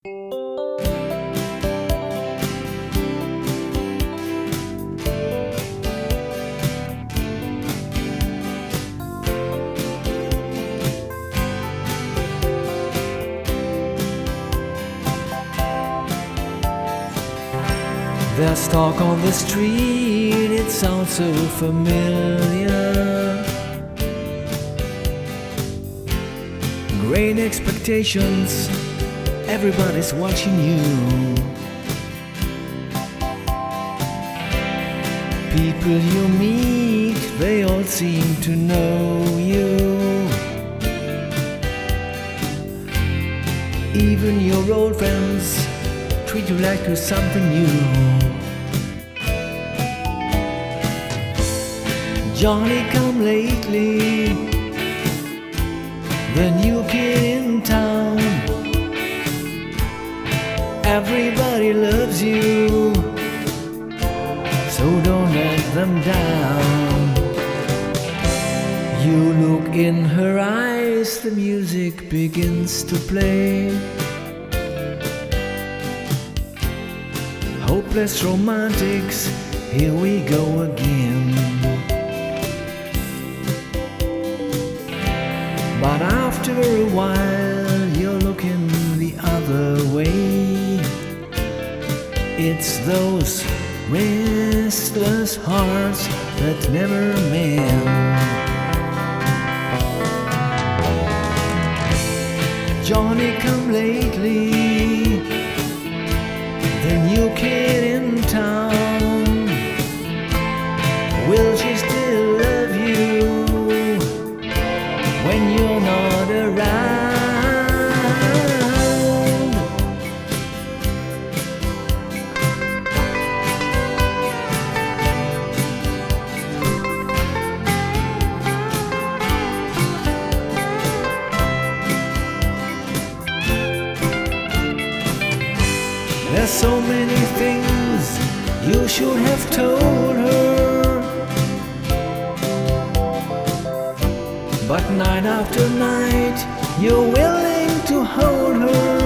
There's talk on the street, it sounds so familiar. Great expectations, everybody's watching you. People you meet, they all seem to know you. Even your old friends treat you like you're something new. Johnny come lately, the new kid in town. Everybody loves you, so don't let them down. You look in her eyes, the music begins to play. Hopeless romantics, here we go again. But after a while, you're looking the other way. It's those restless hearts that never mend. Johnny come lately, the new kid in town. Will she still love you when you're not around? There's so many things you should have told her, but night after night you're willing to hold her.